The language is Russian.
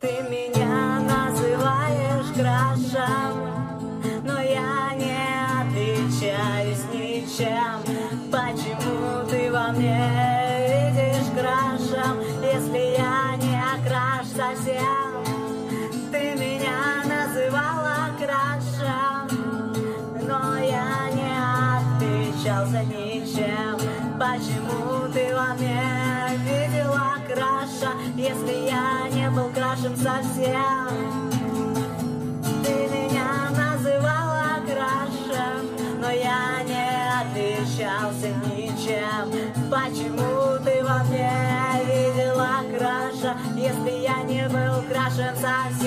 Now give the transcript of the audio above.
Ты меня называешь крашем, но я не отличаюсь ничем. Почему ты во мне видишь крашем, если я не краш совсем? Ты меня называла крашем, но я не отличался ничем. Почему ты во мне видела краша, если я не был крашем совсем? Ты меня называла крашем, но я не отличался ничем. Почему ты во мне видела краша, если я не был крашем совсем?